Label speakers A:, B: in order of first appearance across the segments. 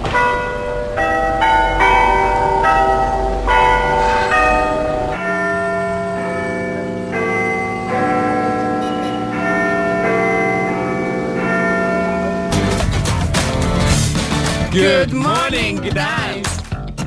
A: Good morning, Gdansk!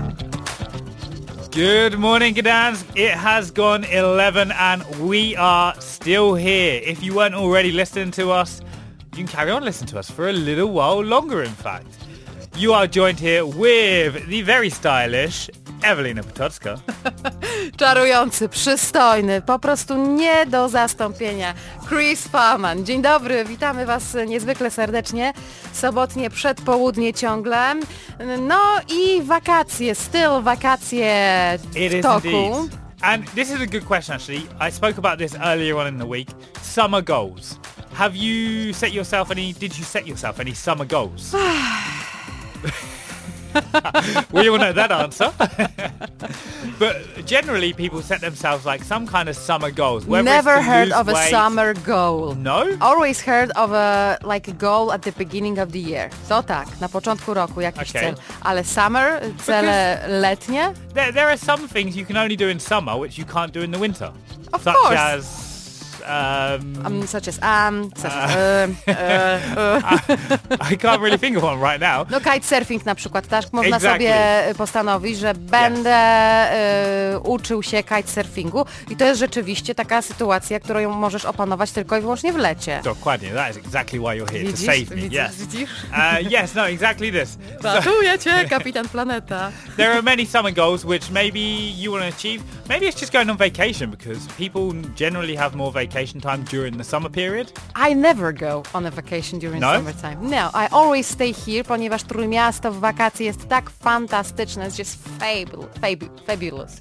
A: Good morning, Gdansk. It has gone 11 and we are still here. If you weren't already listening to us, you can carry on listening to us for a little while longer, in fact. You are joined here with the very stylish Ewelina Potocka.
B: Czarujący, przystojny, po prostu nie do zastąpienia. Chris Faman. Dzień dobry, witamy Was niezwykle serdecznie. Sobotnie przedpołudnie ciągle. No i wakacje, styl wakacje w toku.
A: Indeed. And this is a good question, actually. I spoke about this earlier on in the week. Summer goals. Did you set yourself any summer goals? We all know that answer. But generally people set themselves like some kind of summer goals.
B: Never heard of a summer goal.
A: No?
B: Always heard of a goal at the beginning of the year. To tak, na początku roku jakiś cel. Ale summer, cele letnie?
A: There are some things you can only do in summer which you can't do in the winter.
B: Of course.
A: Such as I can't really think of one right now.
B: No kitesurfing na przykład, tak? Można sobie postanowić, że będę uczył się kitesurfingu i to jest rzeczywiście taka sytuacja, którą możesz opanować tylko i wyłącznie w lecie.
A: Dokładnie, that is exactly why you're here, to save me.
B: Widzisz?
A: Yes, no, exactly this.
B: Ratuję cię, kapitan planeta.
A: There are many summer goals which maybe you want to achieve. Maybe it's just going on vacation because people generally have more vacation time during the summer period.
B: I never go on a vacation during summertime. No, I always stay here, ponieważ Trójmiasto w wakacje jest tak fantastyczne. It's just fabulous.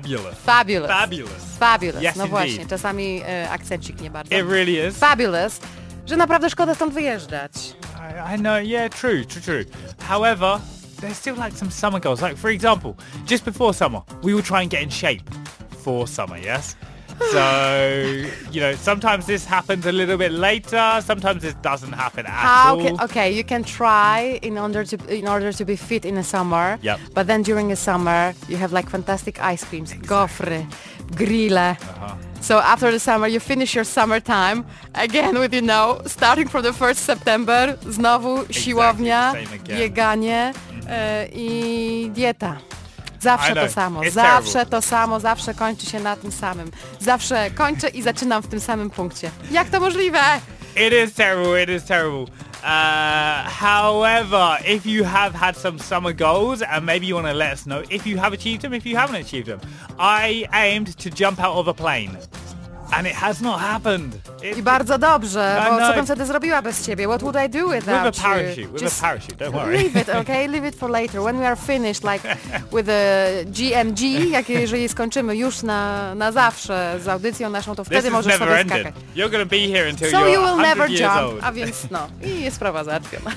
A: Yes,
B: no
A: indeed.
B: Właśnie, czasami akcencik nie bardzo.
A: It really is.
B: Fabulous, że naprawdę szkoda stąd wyjeżdżać.
A: I know, yeah, true. However, there's still like some summer goals. Like, for example, just before summer, we will try and get in shape for summer, yes? So, sometimes this happens a little bit later. Sometimes this doesn't happen at all.
B: Okay, you can try in order to be fit in the summer.
A: Yep.
B: But then during the summer, you have like fantastic ice creams, gofry, grille. So after the summer, you finish your summertime again with, starting from the 1st September, znowu siłownia, bieganie i dieta. Zawsze to samo, zawsze kończy się na tym samym. Zawsze kończę i zaczynam w tym samym punkcie. Jak to możliwe?
A: It is terrible. However, if you have had some summer goals and maybe you want to let us know if you have achieved them, if you haven't achieved them. I aimed to jump out of a plane. And it has not happened.
B: I bardzo dobrze, bo co bym wtedy zrobiła bez ciebie? What would I do without
A: you? With a parachute, don't worry.
B: Leave it, okay? Leave it for later. When we are finished, like with a GMG, jeżeli skończymy już na zawsze z audycją naszą, to wtedy możesz sobie skakać.
A: You're gonna be here until
B: so
A: you're
B: you will
A: 100
B: never
A: years
B: jump.
A: old.
B: A więc i jest sprawa załatwiona.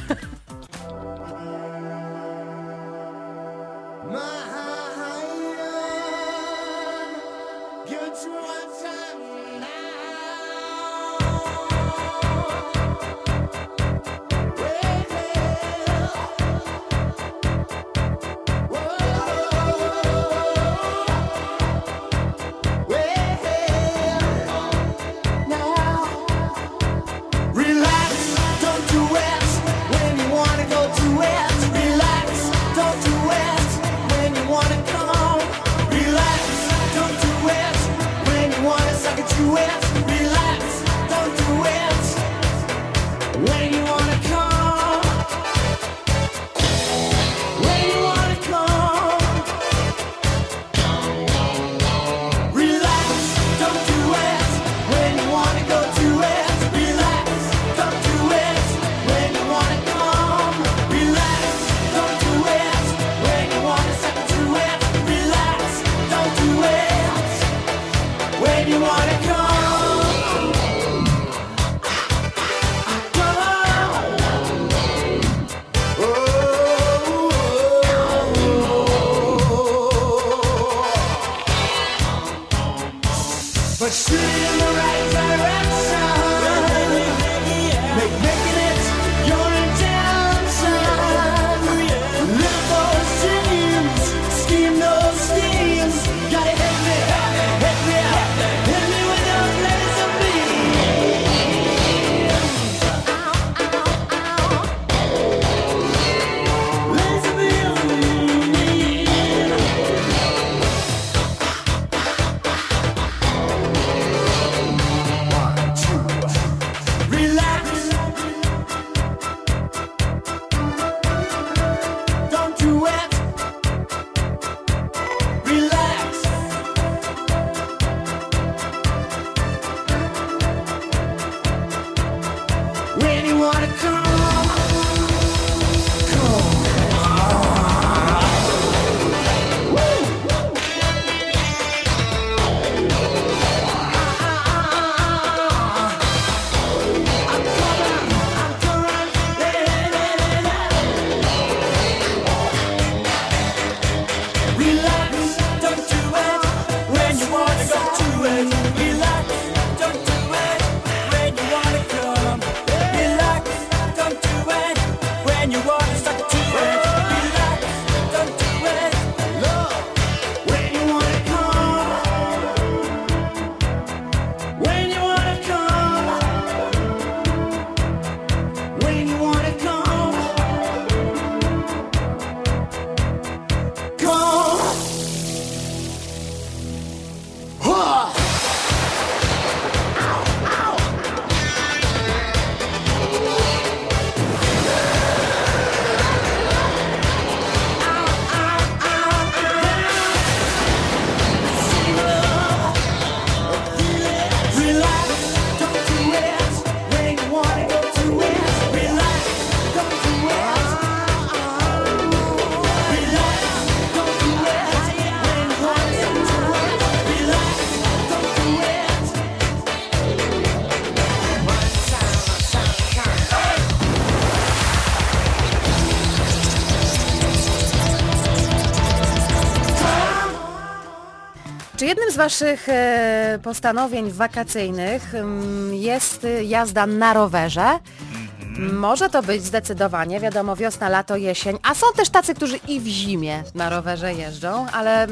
B: Czy jednym z waszych postanowień wakacyjnych jest jazda na rowerze? Może to być zdecydowanie, wiadomo, wiosna, lato, jesień, a są też tacy, którzy i w zimie na rowerze jeżdżą, ale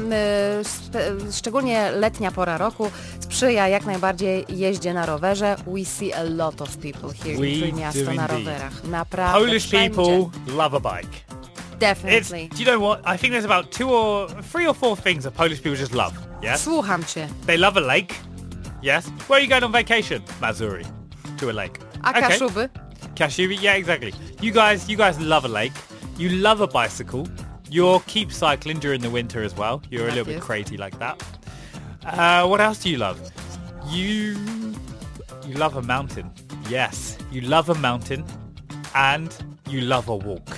B: szczególnie letnia pora roku sprzyja jak najbardziej jeździe na rowerze. We see a lot of people here in Trójmiasto na rowerach. Naprawdę
A: Polish
B: wszędzie.
A: people love a bike.
B: Definitely.
A: Do you know what? I think there's about 3 or 4 things that Polish people just love. Yes?
B: Słucham cię.
A: They love a lake. Yes? Where are you going on vacation? Mazuri. To a lake.
B: A Kaszuby?
A: Kashubi, yeah, exactly. You guys love a lake. You love a bicycle. You keep cycling during the winter as well. You're a little bit crazy like that. What else do you love? You love a mountain. Yes, you love a mountain, and you love a walk.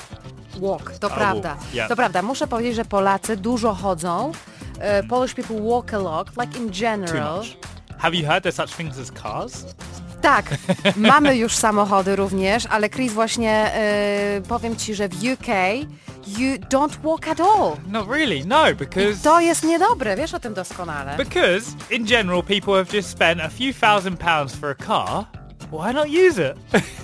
B: Walk, to prawda.
A: Walk, yeah.
B: To prawda. Muszę powiedzieć, że Polacy dużo chodzą. Polish people walk a lot, like in general.
A: Too much. Have you heard there's such things as cars?
B: Tak, mamy już samochody również, ale Chris właśnie powiem ci, że w UK you don't walk at all.
A: Not really, no, because...
B: To jest niedobre, wiesz o tym doskonale.
A: Because, in general, people have just spent a few £1,000s for a car. Why not use it?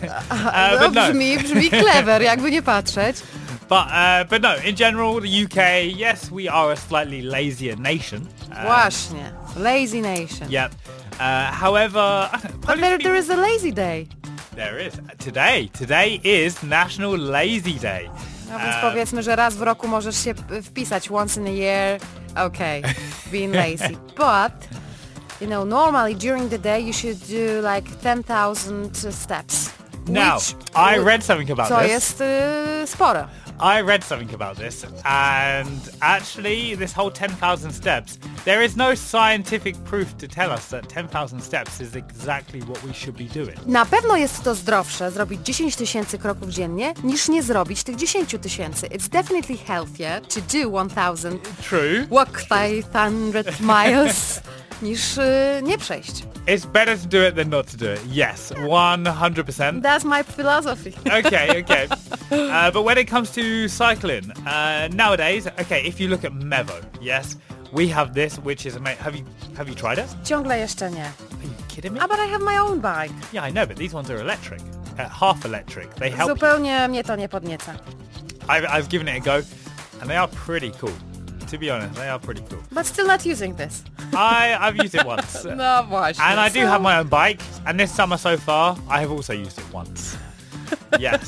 B: No,
A: but no.
B: brzmi clever, jakby nie patrzeć.
A: But no, in general, the UK, yes, we are a slightly lazier nation.
B: Właśnie, lazy nation.
A: Yep. However,
B: But there is a lazy day.
A: There is. Today is National Lazy Day.
B: No więc powiedzmy, że raz w roku możesz się wpisać once in a year. Okay, being lazy. But, you know, normally during the day you should do like 10,000 steps.
A: Now, I read something about
B: co
A: this.
B: jest sporo.
A: I read something about this, and actually this whole 10,000 steps, there is no scientific proof to tell us that 10,000 steps is exactly what we should be doing.
B: Na pewno jest to zdrowsze zrobić 10 000 kroków dziennie, niż nie zrobić tych 10 000. It's definitely healthier to do 1,000.
A: True.
B: Walk 500 miles niż nie przejść.
A: It's better to do it than not to do it. Yes, 100%.
B: That's my philosophy.
A: Okay. But when it comes to cycling, nowadays, okay, if you look at Mevo, yes, we have this, which is amazing. Have you tried it?
B: Ciągle jeszcze nie.
A: Are you kidding me?
B: But I have my own bike.
A: Yeah, I know, but these ones are electric, half electric. They help.
B: Zupełnie mnie to nie podnieca.
A: I've given it a go, and they are pretty cool. To be honest, they are pretty cool.
B: But still not using this.
A: I've used it once.
B: No właśnie.
A: And I do have my own bike, and this summer so far, I have also used it once. Yes.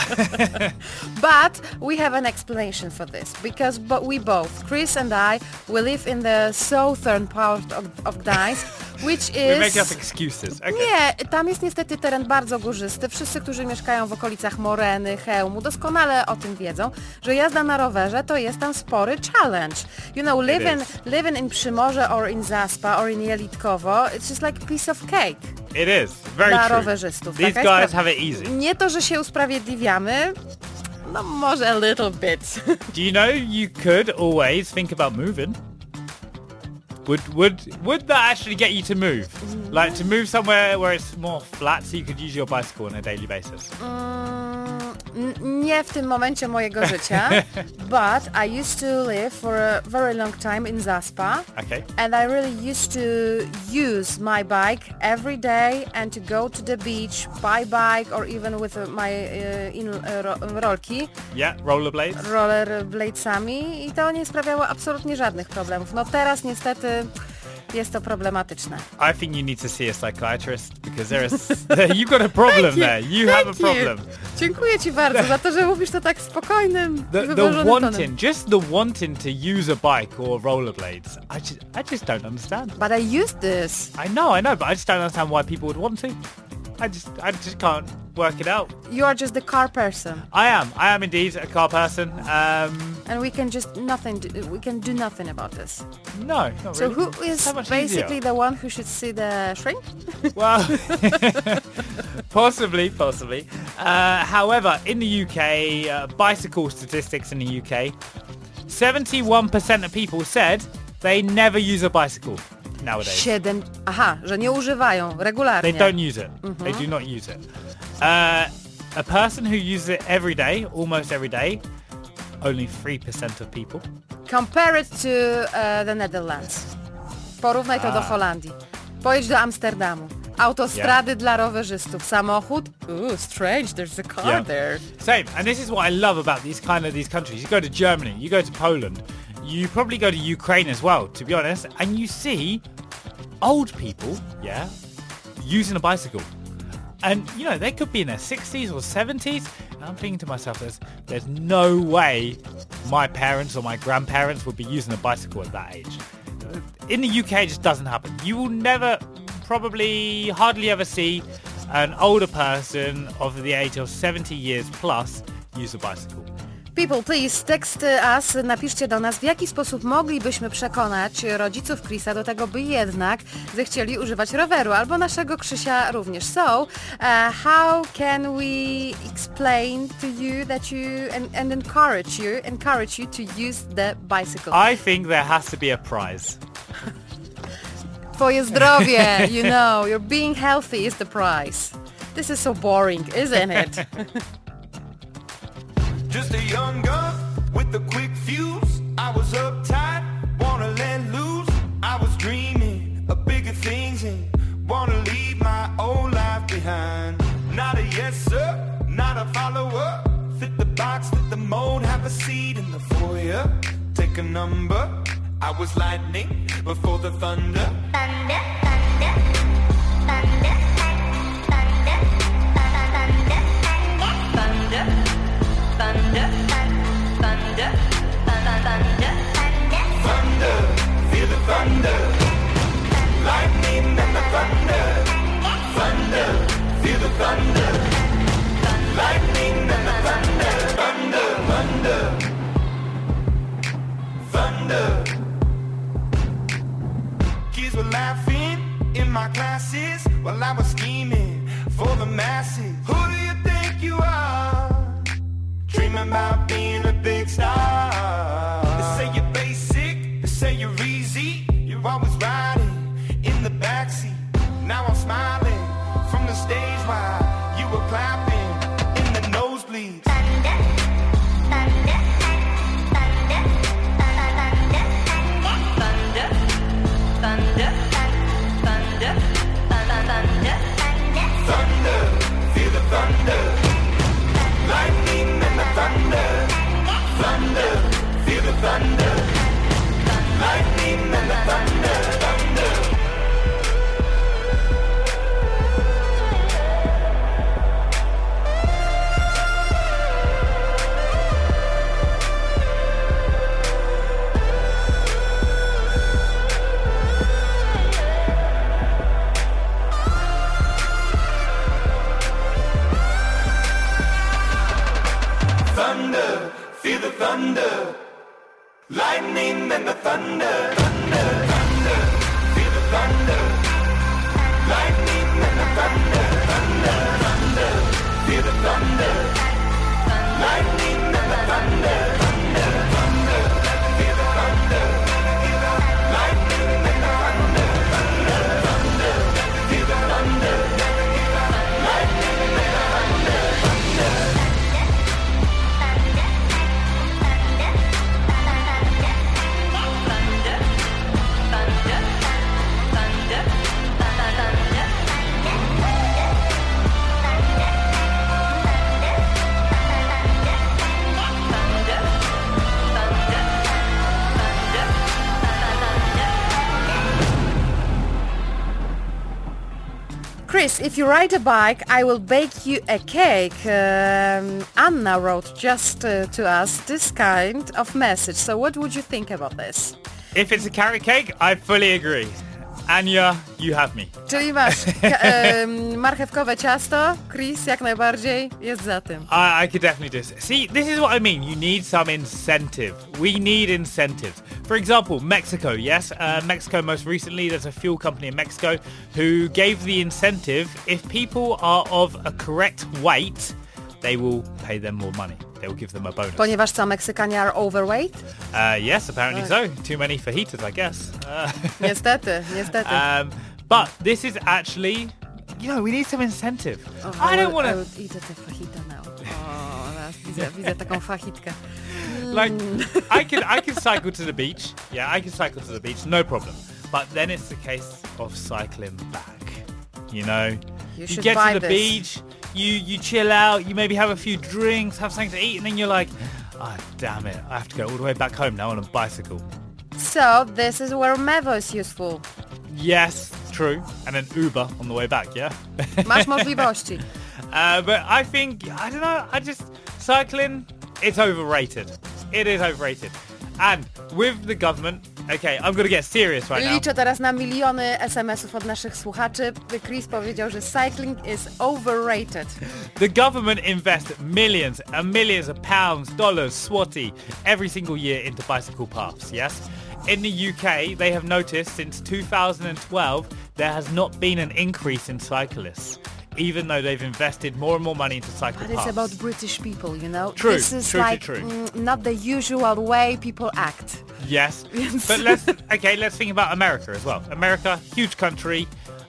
B: But we have an explanation for this, because we both, Chris and I, we live in the southern part of Gdańsk, which is...
A: We make up excuses. Okay.
B: Nie, tam jest niestety teren bardzo górzysty. Wszyscy, którzy mieszkają w okolicach Moreny, Chełmu, doskonale o tym wiedzą, że jazda na rowerze to jest tam spory challenge. You know, living in Przymorze or in Zaspa or in Jelitkowo, it's just like a piece of cake.
A: It is. Very
B: Dla
A: true.
B: rowerzystów.
A: These guys have it easy.
B: Nie to, że się usprawiedliwiamy, no może a little bit.
A: Do you know you could always think about moving? Would that actually get you to move? Like to move somewhere where it's more flat so you could use your bicycle on a daily basis?
B: Nie w tym momencie mojego życia, but I used to live for a very long time in Zaspa.
A: Okay.
B: And I really used to use my bike every day and to go to the beach by bike or even with my rolki.
A: Yeah, rollerblades.
B: Rollerbladesami i to nie sprawiało absolutnie żadnych problemów. No teraz niestety jest to problematyczne.
A: I think you need to see a psychiatrist because you've got a problem there. You have a problem.
B: Dziękuję ci bardzo za to, że mówisz to tak spokojnym,
A: The
B: wyważonym tonem.
A: wanting to use a bike or rollerblades. I just don't understand.
B: But I used this.
A: I know, but I just don't understand why people would want to. I just can't work it out.
B: You are just the car person.
A: I am indeed a car person.
B: And we can do nothing about this.
A: No, not
B: So
A: really.
B: who is
A: So much
B: basically
A: easier.
B: the one who should see the shrink?
A: Well, possibly. However, in the UK, bicycle statistics in the UK, 71% of people said they never use a bicycle nowadays.
B: Że nie używają regularnie.
A: They don't use it. They do not use it. A person who uses it every day, almost every day, only 3% of people.
B: Compare it to the Netherlands. Porównaj to do Holandii. Pojedź do Amsterdamu. Autostrady dla rowerzystów. Samochód? Ooh, strange, there's a car there.
A: Same. And this is what I love about these countries. You go to Germany, you go to Poland, you probably go to Ukraine as well, to be honest, and you see old people, using a bicycle. And, you know, they could be in their 60s or 70s. And I'm thinking to myself, there's no way my parents or my grandparents would be using a bicycle at that age. In the UK, it just doesn't happen. You will never, probably hardly ever see an older person of the age of 70 years plus use a bicycle.
B: People, please text us, napiszcie do nas, w jaki sposób moglibyśmy przekonać rodziców Chrisa do tego, by jednak zechcieli używać roweru, albo naszego Krzysia również. So, how can we explain to you that and encourage you to use the bicycle?
A: I think there has to be a prize.
B: Twoje zdrowie, you know, your being healthy is the prize. This is so boring, isn't it?
C: Just a young gun with a quick fuse. I was uptight, wanna let loose. I was dreaming of bigger things and wanna leave my old life behind. Not a yes sir, not a follower. Fit the box, fit the mold, have a seat in the foyer. Take a number. I was lightning before the thunder. Thunder, thunder, thunder, thunder, thunder, thunder, thunder, thunder, thunder, thunder, feel the thunder, lightning and the thunder, thunder, feel the thunder, lightning and the thunder, thunder, thunder, thunder. Kids were laughing in my classes while I was scheming for the masses. Who do you think you are? Dreaming about being a big star. They say you're basic, they say you're easy. You're always riding in the backseat. Now I'm smiling from the stage while you were clapping in the nosebleeds. Thunder, thunder, thunder, thunder, thunder, thunder, thunder, thunder, thunder, feel the thunder, lightning and the thunder, thunder, feel the thunder, lightning and the thunder, thunder. Thunder, feel the thunder, lightning and the thunder, thunder, thunder, feel the thunder, lightning and the thunder, thunder, thunder, feel the thunder, lightning and the thunder, thunder, thunder, feel the thunder, lightning and the thunder, thunder, thunder, feel the thunder, lightning and the thunder, thunder.
B: Chris, if you ride a bike, I will bake you a cake. Anna wrote just to us this kind of message. So what would you think about this?
A: If it's a carrot cake, I fully agree. Anya, you have me.
B: Czyli masz marchewkowe ciasto, Chris jak najbardziej jest za tym.
A: I could definitely do this. See, this is what I mean. You need some incentive. We need incentives. For example, Mexico, yes? Mexico most recently, there's a fuel company in Mexico who gave the incentive, if people are of a correct weight, they will pay them more money. They will give them a bonus.
B: Ponieważ co, Meksykanie are overweight?
A: Yes, apparently so. Too many fajitas, I guess.
B: Niestety.
A: But this is actually, we need some incentive.
B: I don't want to... I would eat a fajita now. Widzę taką fajitkę.
A: Like, I can cycle to the beach. Yeah, I can cycle to the beach, no problem. But then it's the case of cycling back. You know,
B: You should
A: get
B: buy
A: to the
B: this.
A: beach, you chill out, you maybe have a few drinks, have something to eat, and then you're like, oh, damn it, I have to go all the way back home now on a bicycle.
B: So this is where Mevo is useful.
A: Yes, true. And an Uber on the way back, yeah?
B: Masz możliwości.
A: But I think, I don't know, cycling, it's overrated. It is overrated. And with the government, okay, I'm going to get serious right now.
B: Liczę teraz na miliony SMS-ów od naszych słuchaczy. Chris powiedział, że cycling is overrated.
A: The government invests millions and millions of pounds, dollars, swati every single year into bicycle paths, yes? In the UK, they have noticed since 2012 there has not been an increase in cyclists, even though they've invested more and more money into cycle
B: But
A: paths.
B: it's about British people, you know?
A: True,
B: This is
A: true,
B: like
A: true.
B: Not the usual way people act.
A: Yes, but let's think about America as well. America, huge country.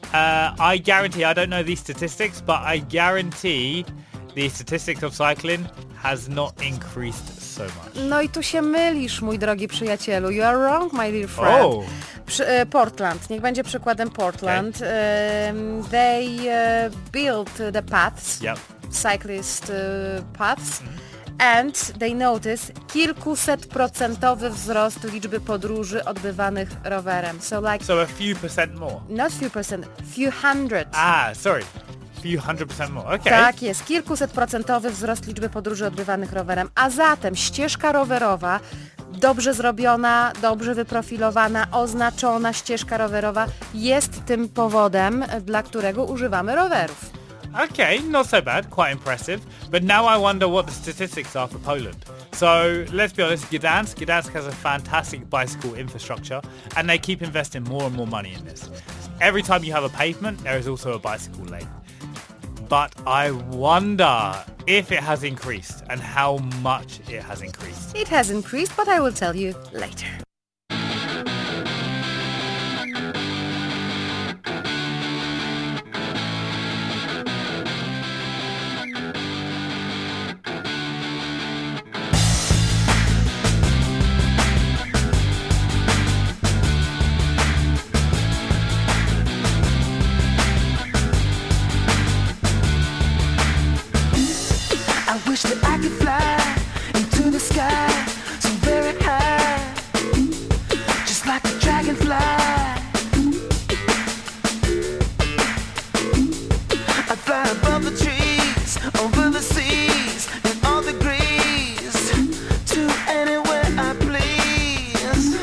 A: I guarantee, I don't know these statistics, but I guarantee the statistics of cycling has not increased so much.
B: No i tu się mylisz, mój drogi przyjacielu. You are wrong, my dear friend.
A: Oh.
B: Portland. Niech będzie przykładem Portland. They built the paths,
A: Yep.
B: cyclist paths, and they notice kilkusetprocentowy wzrost liczby podróży odbywanych rowerem. So
A: a few percent more.
B: not few percent, few hundred.
A: Few 100% more. Okay.
B: Tak jest, kilkusetprocentowy wzrost liczby podróży odbywanych rowerem. A zatem ścieżka rowerowa, dobrze zrobiona, dobrze wyprofilowana, oznaczona ścieżka rowerowa jest tym powodem, dla którego używamy rowerów.
A: Okay, not so bad, quite impressive. But now I wonder what the statistics are for Poland. So let's be honest, Gdansk has a fantastic bicycle infrastructure and they keep investing more and more money in this. Every time you have a pavement, there is also a bicycle lane. But I wonder if it has increased and how much it has increased.
B: It has increased, but I will tell you later.
C: I wish that I could fly into the sky so very high, just like a dragonfly. I'd fly above the trees, over the seas, in all degrees, to anywhere I please.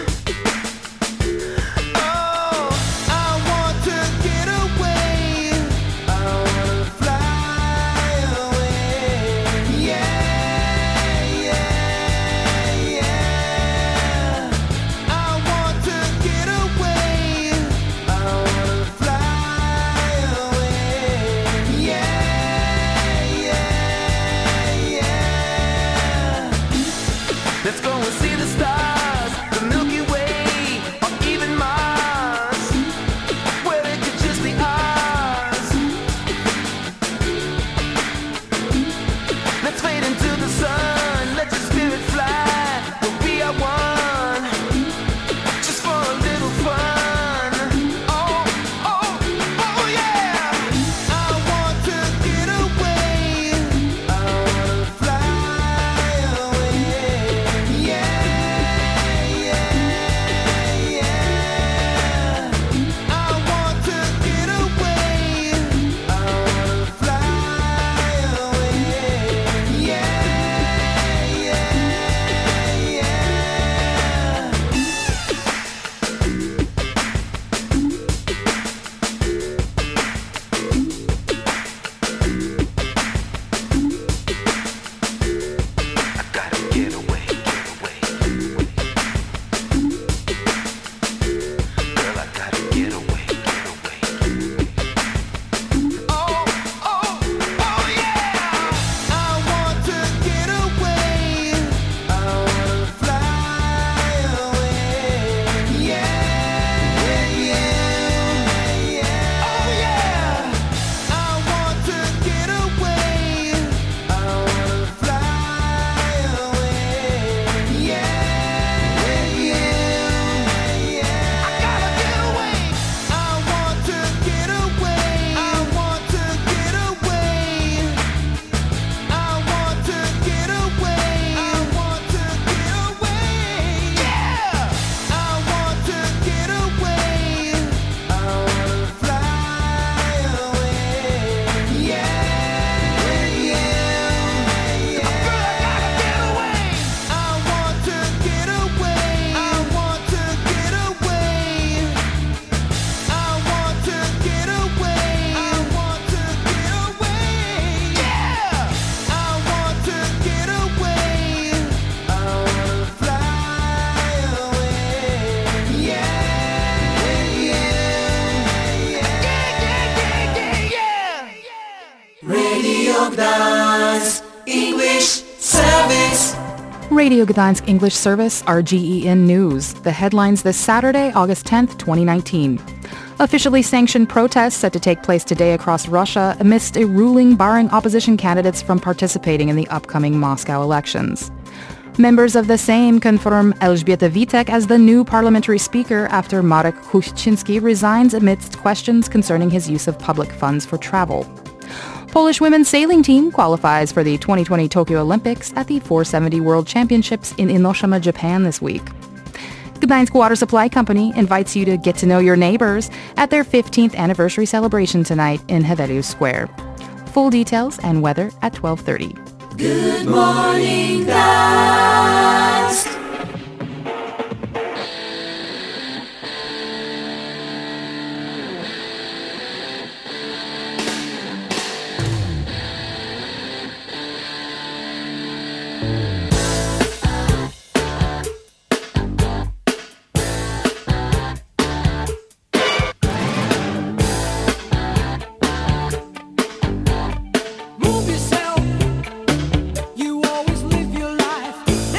C: Oh, I want to get away. I want to fly away. Yeah, yeah, yeah. I want to get away. I want to fly away. Yeah, yeah, yeah. Let's go and see the stars, the Milky Way, or even Mars, where it could just be ours. Let's fade into the sun, let your spirit fly, we'll be our one, just for a little fun. Oh, oh, oh yeah! I want to get away, I want to fly away. Yeah,
D: Gdańsk English Service.
E: Radio Gdańsk English Service, RGEN News. The headlines this Saturday, August 10th, 2019. Officially sanctioned protests set to take place today across Russia amidst a ruling barring opposition candidates from participating in the upcoming Moscow elections. Members of the Sejm confirm Elżbieta Witek as the new parliamentary speaker after Marek Kuchcinski resigns amidst questions concerning his use of public funds for travel. Polish women's sailing team qualifies for the 2020 Tokyo Olympics at the 470 World Championships in Inoshima, Japan this week. Gdańsk Water Supply Company invites you to get to know your neighbors at their 15th anniversary celebration tonight in Hevelius Square. Full details and weather at 12:30.
D: Good morning, Gdańsk.
C: Move yourself. You always live your life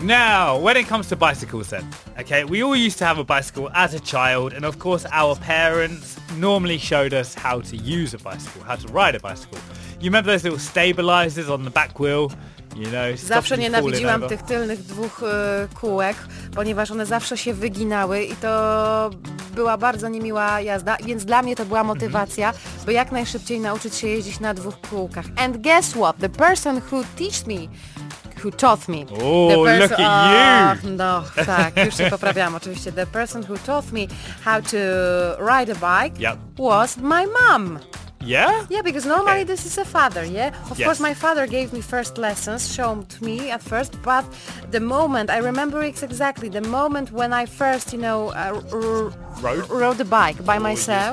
A: Now, when it comes to bicycles then, okay, we all used to have a bicycle as a child, and of course our parents normally showed us how to use a bicycle, how to ride a bicycle. You remember those little stabilizers on the back wheel? You know,
B: Zawsze nienawidziłam tych tylnych dwóch kółek, ponieważ one zawsze się wyginały i to była bardzo niemiła jazda, więc dla mnie to była motywacja, by jak najszybciej nauczyć się jeździć na dwóch kółkach. And guess what? The person who taught me.
A: Oh, look at you!
B: No, tak, już się poprawiam oczywiście. The person who taught me how to ride a bike was my mom.
A: Yeah?
B: Yeah, because normally this is a father, yeah? Of
A: Yes.
B: course my father gave me first lessons, showed me at first, but the moment, I remember it exactly, the moment when I first, rode the bike by myself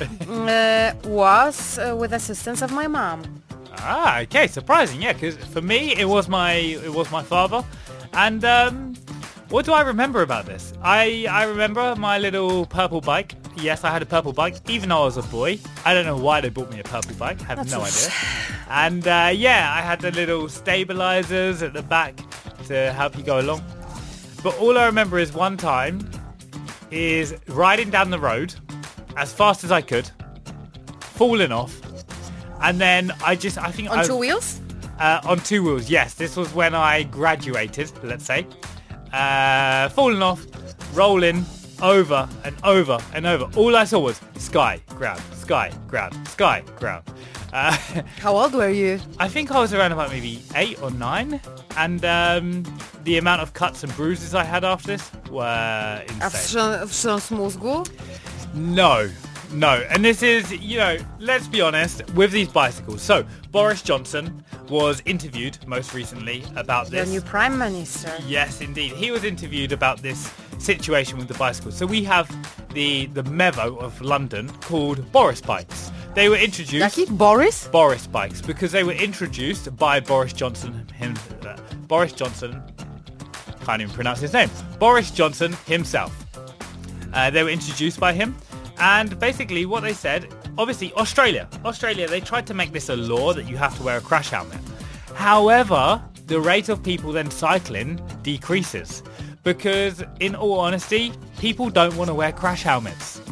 B: was with assistance of my mom.
A: Ah, okay, surprising, yeah, because for me it was my father, and what do I remember about this? I remember my little purple bike. Yes, I had a purple bike, even though I was a boy. I don't know why they bought me a purple bike. I have no idea. And I had the little stabilizers at the back to help you go along. But all I remember is one time is riding down the road as fast as I could, falling off, and then I think
B: On two wheels?
A: On two wheels, yes. This was when I graduated, let's say. Falling off, rolling, over and over and over. All I saw was sky, ground, sky, ground, sky, ground.
B: How old were you?
A: I think I was around about maybe 8 or 9, and the amount of cuts and bruises I had after this were
B: A
A: insane.
B: wstrząs mózgu?
A: No. And this is, let's be honest, with these bicycles. So, Boris Johnson was interviewed most recently about
B: Your
A: this.
B: new prime minister.
A: Yes, indeed. He was interviewed about this situation with the bicycles. So we have the Mevo of London called Boris bikes. They were introduced...
B: Jaki? Boris?
A: Boris bikes, because they were introduced by Boris Johnson. Boris Johnson... Can't even pronounce his name. Boris Johnson himself. They were introduced by him. And basically what they said, obviously Australia, they tried to make this a law that you have to wear a crash helmet. However, the rate of people then cycling decreases because, in all honesty, people don't want to wear crash helmets.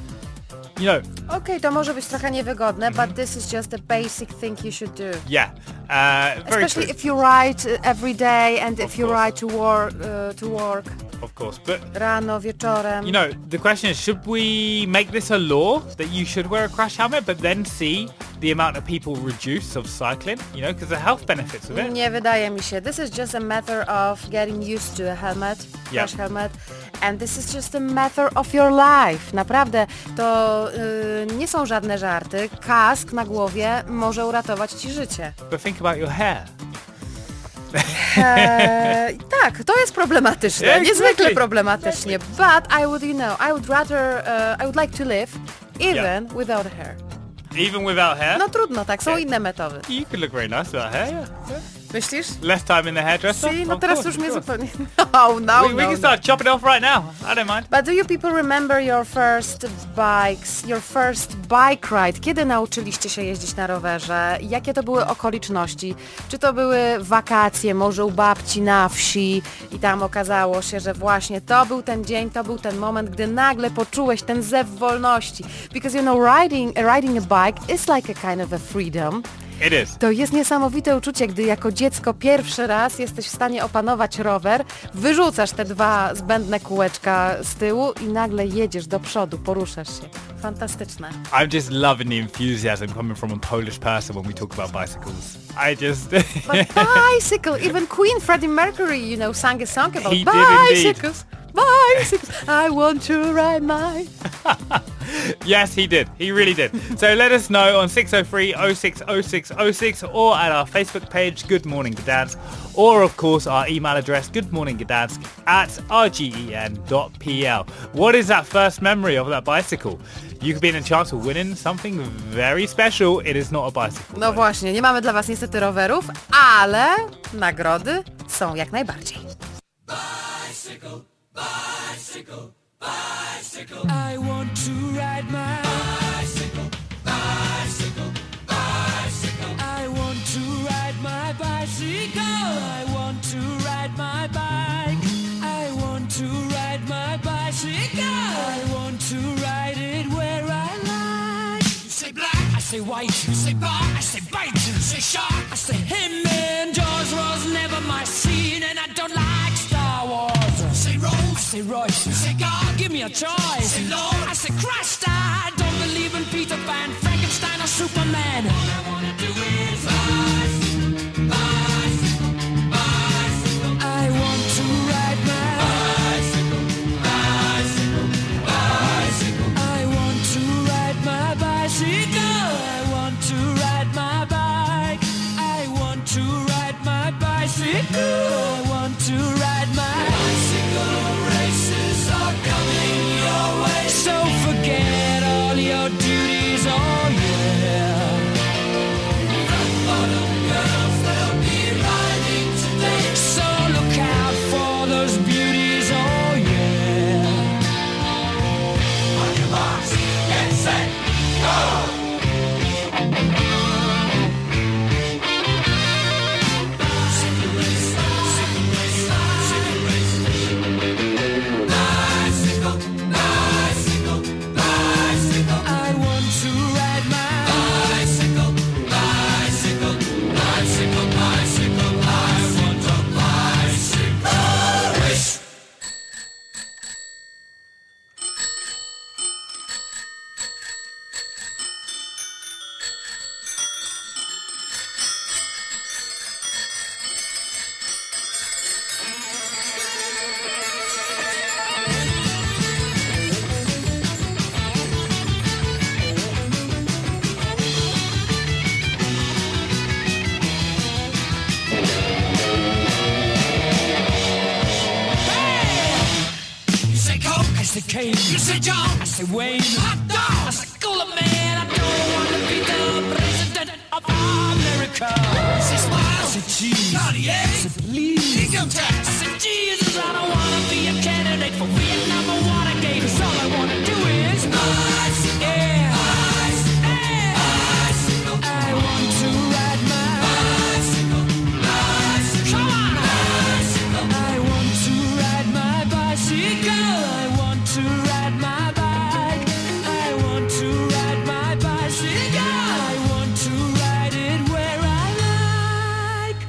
B: Okay, to może być trochę niewygodne, but this is just a basic thing you should do.
A: Yeah, very
B: Especially
A: true.
B: if you ride every day and if you
A: course.
B: ride to work.
A: Of course, but
B: Rano, wieczorem.
A: the question is, should we make this a law that you should wear a crash helmet, but then see the amount of people reduce of cycling, because the health benefits of it?
B: Nie wydaje mi się. This is just a matter of getting used to a helmet, crash helmet, and this is just a matter of your life. Naprawdę, to nie są żadne żarty. Kask na głowie może uratować ci życie.
A: But think about your hair.
B: Tak, to jest problematyczne,
A: Yeah,
B: niezwykle
A: exactly.
B: problematycznie. But I would like to live even without hair.
A: Even without hair?
B: No trudno, tak, są inne metody.
A: You could look very nice without hair, yeah.
B: Myślisz?
A: Less time in the hairdresser?
B: See, no
A: Of
B: teraz
A: course,
B: już
A: of
B: mnie
A: course.
B: zupełnie... No,
A: We can start chopping it off right now. I don't mind.
B: But do you people remember your first bike ride? Kiedy nauczyliście się jeździć na rowerze? Jakie to były okoliczności? Czy to były wakacje, może u babci na wsi i tam okazało się, że właśnie to był ten dzień, to był ten moment, gdy nagle poczułeś ten zew wolności? Because riding a bike is like a kind of a freedom.
A: It is.
B: To jest niesamowite uczucie, gdy jako dziecko pierwszy raz jesteś w stanie opanować rower, wyrzucasz te 2 zbędne kółeczka z tyłu i nagle jedziesz do przodu, poruszasz się. Fantastyczne.
A: I'm just loving the enthusiasm coming from a Polish person when we talk about bicycles. I just...
B: But bicycle, even Queen Freddie Mercury, sang a song about
A: He did indeed.
B: bicycles. Bicycles, I want to ride mine.
A: Yes, he did. He really did. So let us know on 603-060606 or at our Facebook page, Good Morning Gdansk, or of course our email address, goodmorninggdansk@rgen.pl. What is that first memory of that bicycle? You could be in a chance of winning something very special. It is not a bicycle.
B: No właśnie, nie mamy dla was niestety rowerów, ale nagrody są jak najbardziej.
D: Bicycle, bicycle, bicycle. I want to ride my bicycle, bicycle, bicycle. I want to ride my bicycle. I want to ride my bike. say white, say bar, I say bite, say shark, I say him and Jaws was never my scene, and I don't like Star Wars. Say Rose, I say Royce, say God, give me a choice. Say Lord, I say Christ, I don't believe in Peter Pan, Frankenstein or Superman. All I wanna do is bicycle, bicycle, bicycle. I want to ride my bicycle, bicycle, bicycle. I want to ride my bicycle. I want to ride my bike. I want to ride my bicycle. I want to ride my bicycle. Races are coming your way. So forget all your duties, oh yeah. Rock bottom girls, they'll be riding today. So look out for those beauties, oh yeah. On your marks, get set, go! Kane, you say John, I say Wayne, hot dog, I say cooler man, I don't want to be the president of America. I say smile, I say cheese, Cartier, I say please, income tax, I say Jesus, I don't want to be a candidate for Vietnam or Watergate, cause all I want to do is bicycle, yeah, bicycle, yeah, bicycle. I want to ride my bicycle, bicycle, come on, bicycle. I want to ride my bicycle. To ride my bike, I want to ride my bicycle. I want to ride it where I like.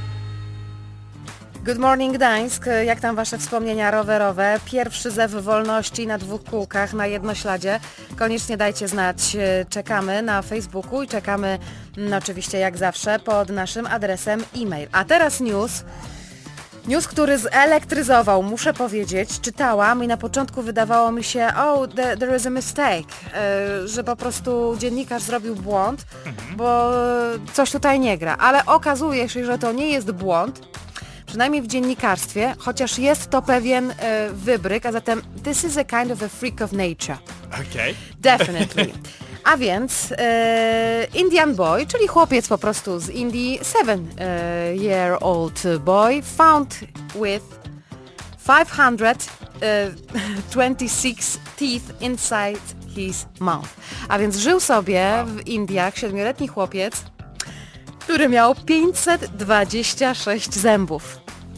B: Good morning Gdańsk, jak tam wasze wspomnienia rowerowe? Pierwszy zew wolności na 2 kółkach, na jednośladzie. Koniecznie dajcie znać, czekamy na Facebooku i czekamy oczywiście jak zawsze pod naszym adresem e-mail. A teraz news, który zelektryzował, muszę powiedzieć. Czytałam i na początku wydawało mi się, there is a mistake, że po prostu dziennikarz zrobił błąd, bo coś tutaj nie gra. Ale okazuje się, że to nie jest błąd, przynajmniej w dziennikarstwie, chociaż jest to pewien wybryk, a zatem this is a kind of a freak of nature.
A: Okay.
B: Definitely. A więc Indian boy, czyli chłopiec po prostu z Indii, 7-year-old boy, found with 526 teeth inside his mouth. A więc żył sobie w Indiach 7-letni chłopiec, który miał 526 zębów.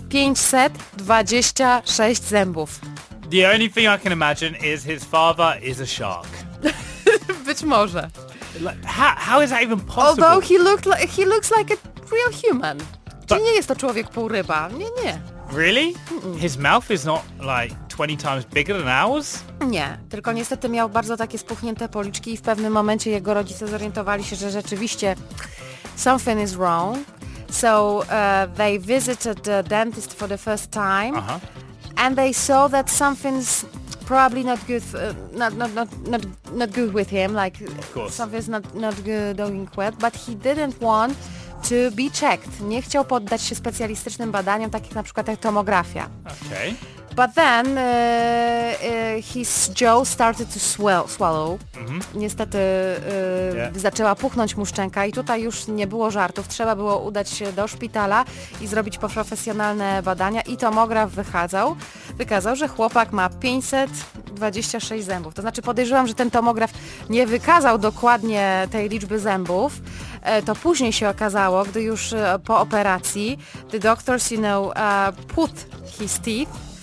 B: 526 zębów.
A: The only thing I can imagine is his father is a shark.
B: Być może.
A: Like, how is that even possible?
B: Although he looks like a real human. Czyli nie jest to człowiek pół ryba. Nie.
A: Really? His mouth is not like 20 times bigger than ours?
B: Nie, tylko niestety miał bardzo takie spuchnięte policzki i w pewnym momencie jego rodzice zorientowali się, że rzeczywiście something is wrong. So they visited the dentist for the first time and they saw that something's probably not good, not good with him, like something's not good going well, but he didn't want to be checked. Nie chciał poddać się specjalistycznym badaniom, takich jak na przykład jak tomografia.
A: Okay.
B: But then his jaw started to swallow. Niestety zaczęła puchnąć mu szczęka i tutaj już nie było żartów. Trzeba było udać się do szpitala i zrobić profesjonalne badania i tomograf wykazał, że chłopak ma 526 zębów. To znaczy podejrzewam, że ten tomograf nie wykazał dokładnie tej liczby zębów. To później się okazało, gdy już po operacji the doctors, put his teeth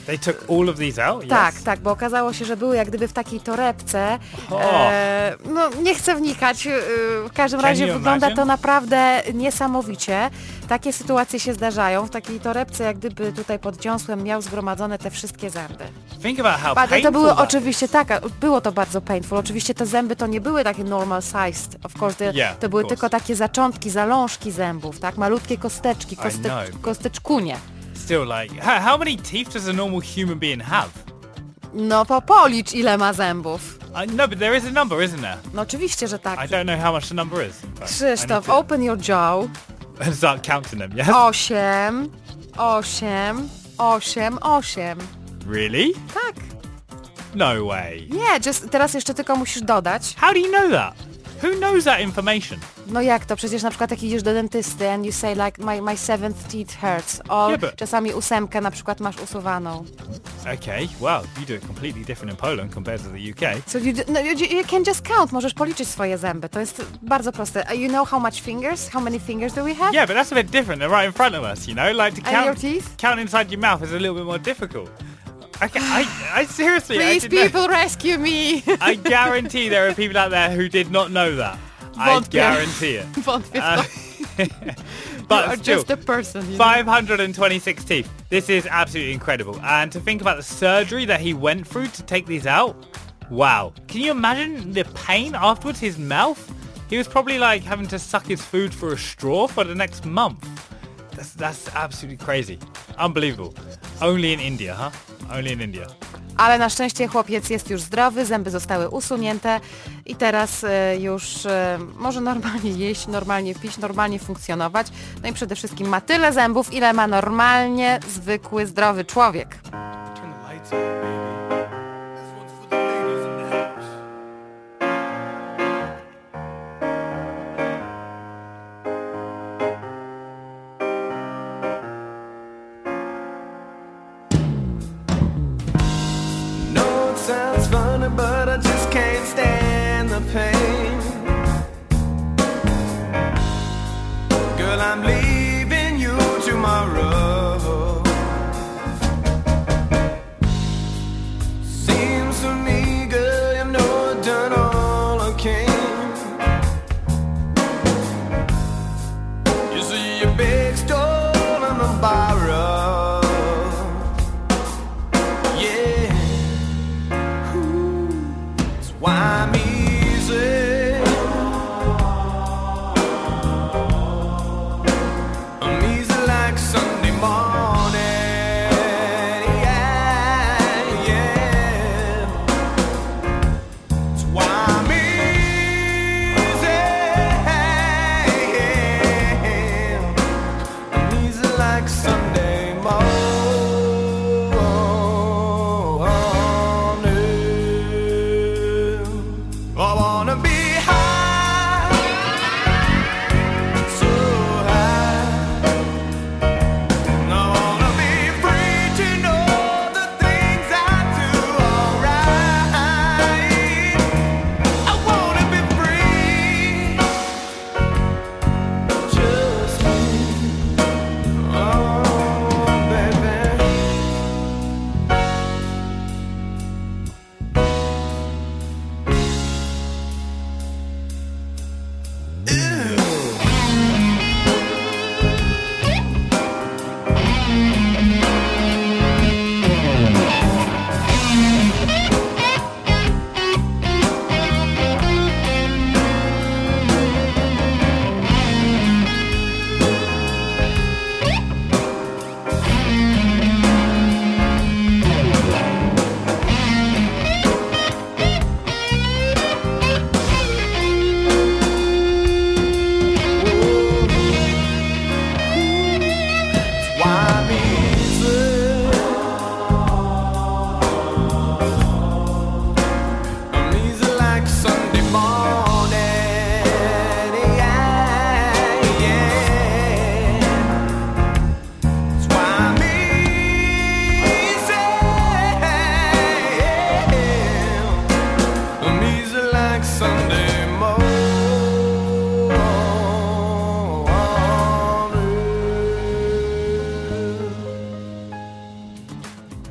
A: They took all of these out? Yes?
B: Tak, bo okazało się, że były jak gdyby w takiej torebce. No nie chcę wnikać, w każdym razie wygląda to naprawdę niesamowicie. Takie sytuacje się zdarzają. W takiej torebce jak gdyby tutaj pod dziąsłem miał zgromadzone te wszystkie zęby.
A: Think about how painful
B: to były
A: that
B: oczywiście było to bardzo painful. Oczywiście te zęby to nie były takie normal sized. Of course, to były tylko takie zaczątki, zalążki zębów, tak? Malutkie kosteczki, kosteczkunie.
A: Still like, how many teeth does a normal human being have?
B: No policz ile ma zębów.
A: No, but there is a number, isn't there?
B: No oczywiście, że tak.
A: I don't know how much the number is.
B: Krzysztof, open your jaw.
A: And start counting them, yes?
B: 8, 8, 8, 8.
A: Really?
B: Tak.
A: No way.
B: Nie, teraz jeszcze tylko musisz dodać.
A: How do you know that? Who knows that information?
B: No jak to? Przecież na przykład jak idziesz do dentysty and you say like my seventh teeth hurts. Czasami 8 na przykład masz usuwaną.
A: Okay, well, you do it completely different in Poland compared to the UK.
B: So you can just count. Możesz policzyć swoje zęby. To jest bardzo proste. You know how many fingers do we have?
A: Yeah, but that's a bit different. They're right in front of us, you know? Like to
B: count your teeth?
A: Count inside your mouth is a little bit more difficult. I seriously...
B: Please, people, rescue me!
A: I guarantee there are people out there who did not know that.
B: Wątpię.
A: I guarantee it.
B: Wątpię
A: but
B: you are
A: still,
B: just a person. You know?
A: 526 teeth. This is absolutely incredible. And to think about the surgery that he went through to take these out, wow. Can you imagine the pain afterwards? His mouth? He was probably like having to suck his food through a straw for the next month. That's absolutely crazy. Unbelievable. Only in India, huh? Only in India.
B: Ale na szczęście chłopiec jest już zdrowy, zęby zostały usunięte i teraz już może normalnie jeść, normalnie pić, normalnie funkcjonować. No i przede wszystkim ma tyle zębów, ile ma normalnie zwykły, zdrowy człowiek.
C: Sounds funny, but I just can't stand the pain. Girl, I'm leaving you tomorrow.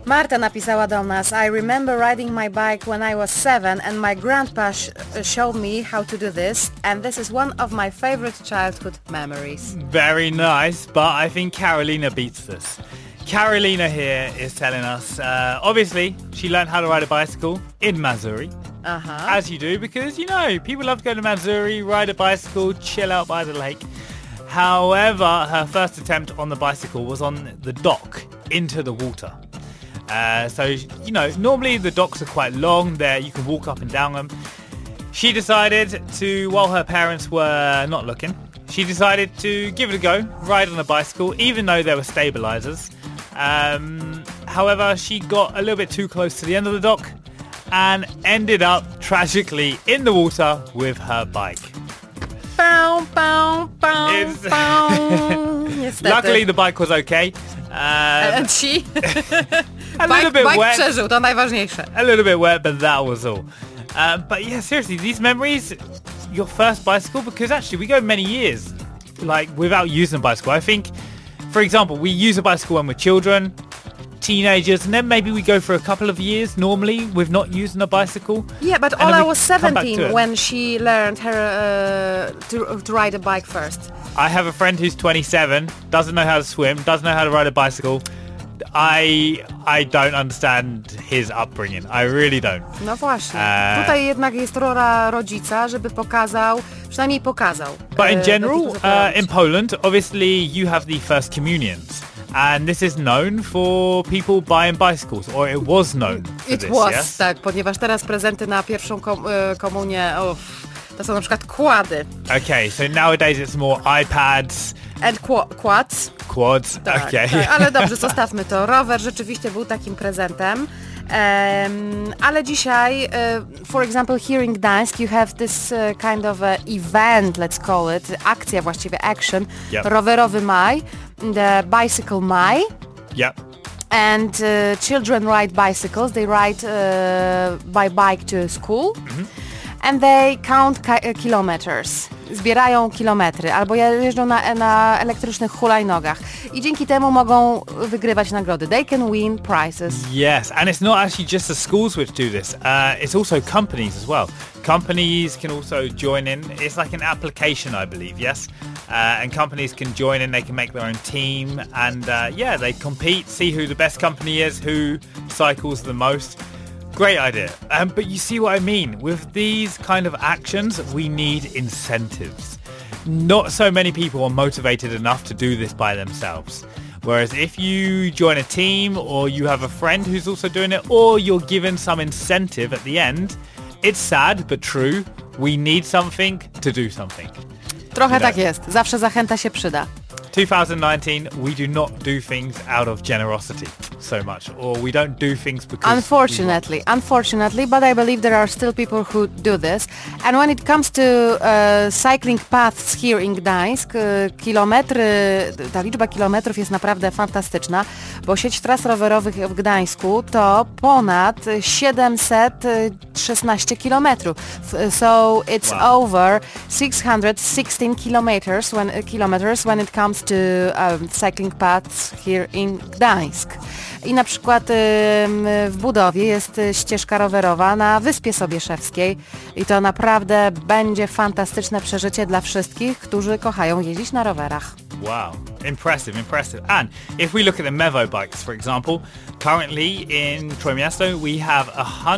B: Marta napisała do nas, I remember riding my bike when I was 7 and my grandpa showed me how to do this and this is one of my favorite childhood memories.
A: Very nice, but I think Carolina beats this. Carolina here is telling us, obviously, she learned how to ride a bicycle in Missouri. As you do, because, you know, people love to go to Missouri, ride a bicycle, chill out by the lake. However, her first attempt on the bicycle was on the dock into the water. So, you know, normally the docks are quite long there. You can walk up and down them. She decided to, while her parents were not looking, she decided to give it a go, ride on a bicycle, even though there were stabilizers. However, she got a little bit too close to the end of the dock and ended up tragically in the water with her bike.
B: Bow, bow, bow, bow.
A: Luckily, the bike was okay.
B: And she?
A: A little bit
B: bike
A: wet.
B: przeżył, to najważniejsze.
A: A little bit wet, but that was all. But yeah, seriously, these memories, your first bicycle, because actually we go many years like without using a bicycle. I think, for example, we use a bicycle when we're children, teenagers, and then maybe we go for a couple of years normally with not using a bicycle.
B: Yeah, but
A: and then
B: Ola
A: we
B: was
A: come back to
B: 17
A: it.
B: when she learned her to ride a bike first.
A: I have a friend who's 27, doesn't know how to swim, doesn't know how to ride a bicycle. I don't understand his upbringing. I really don't.
B: No właśnie. Tutaj jednak jest rola rodzica, żeby przynajmniej pokazał.
A: But in general,
B: do tego
A: in Poland, obviously you have the first communions. And this is known for people buying bicycles, or it was known for
B: It
A: this,
B: was,
A: yes?
B: tak, ponieważ teraz prezenty na pierwszą komunię, to są na przykład kłady.
A: Okay, so nowadays it's more iPads,
B: And quads.
A: quads,
B: Tak,
A: okay.
B: tak, ale dobrze, zostawmy to. Rower rzeczywiście był takim prezentem. Ale dzisiaj, for example, here in Gdańsk, you have this kind of event, let's call it, akcja właściwie, action,
A: Yep.
B: rowerowy maj, the bicycle maj.
A: Yep.
B: And children ride bicycles, they ride by bike to school. And they count kilometers. Zbierają kilometry albo jeżdżą na elektrycznych hulajnogach i dzięki temu mogą wygrywać nagrody. They can win prizes.
A: Yes, and it's not actually just the schools which do this. It's also companies as well. Companies can also join in. It's like an application, I believe, yes? And companies can join in, they can make their own team and yeah, they compete, see who the best company is, who cycles the most. Great idea. But you see what I mean? With these kind of actions, we need incentives. Not so many people are motivated enough to do this by themselves. Whereas if you join a team or you have a friend who's also doing it or you're given some incentive at the end, it's sad but true. We need something to do something.
B: Trochę tak jest. Zawsze zachęta się przyda.
A: 2019, we do not do things out of generosity so much, or we don't do things because
B: Unfortunately, but I believe there are still people who do this. And when it comes to cycling paths here in Gdańsk, ta liczba kilometrów jest naprawdę fantastyczna, bo sieć tras rowerowych w Gdańsku to ponad 716 kilometrów. So it's over 616 kilometers when it comes to cycling paths here in Gdańsk. I na przykład w budowie jest ścieżka rowerowa na Wyspie Sobieszewskiej i to naprawdę będzie fantastyczne przeżycie dla wszystkich, którzy kochają jeździć na rowerach.
A: Wow, impressive. And if we look at the Mevo bikes, for example, currently in Trójmiasto we have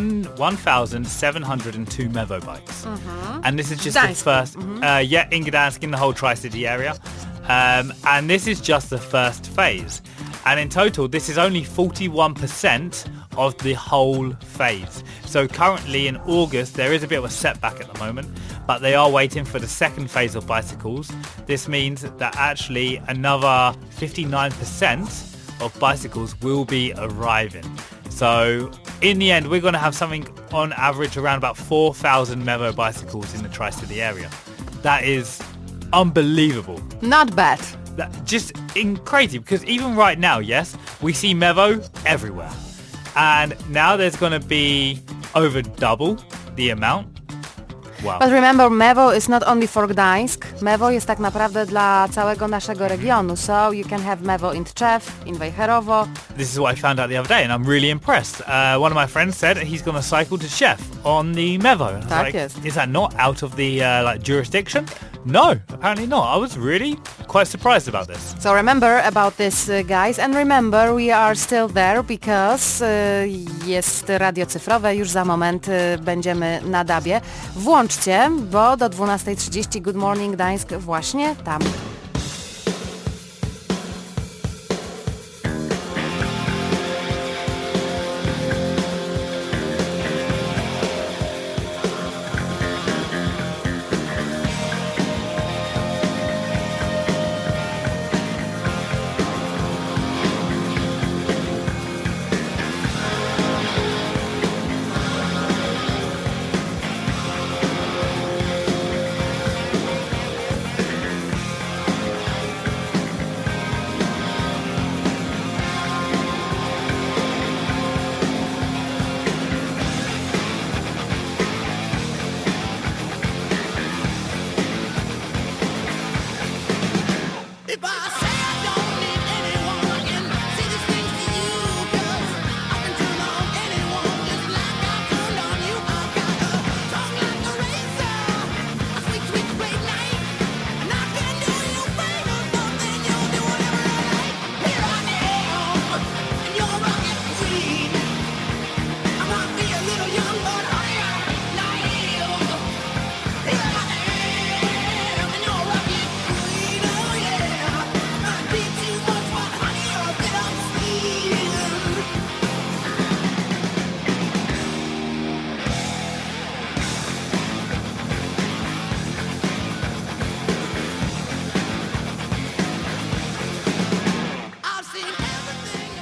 A: 1,702 Mevo bikes. And this is just
B: Gdańsk.
A: the first, in Gdańsk, in the whole Tri-City area. And this is just the first phase. And in total, this is only 41% of the whole phase. So currently in August, there is a bit of a setback at the moment, but they are waiting for the second phase of bicycles. This means that actually another 59% of bicycles will be arriving. So in the end, we're going to have something on average around about 4,000 Mevo bicycles in the Tri-City area. That is unbelievable.
B: Not bad.
A: Just crazy, because even right now, yes, we see Mevo everywhere. And now there's going to be over double the amount. Wow.
B: But remember, Mewo is not only for Gdańsk. Mewo jest tak naprawdę dla całego naszego regionu. So you can have Mewo in Tczew, in Wejherowo.
A: This is what I found out the other day, and I'm really impressed. One of my friends said he's going to cycle to Tczew on the Mewo. And I was
B: Tak
A: like,
B: jest.
A: is that not out of the jurisdiction? No, apparently not. I was really quite surprised about this.
B: So remember about this, guys, and remember we are still there because jest radio cyfrowe, już za moment będziemy na DAB-ie. Włączcie, bo do 12:30 Good Morning Gdańsk właśnie tam.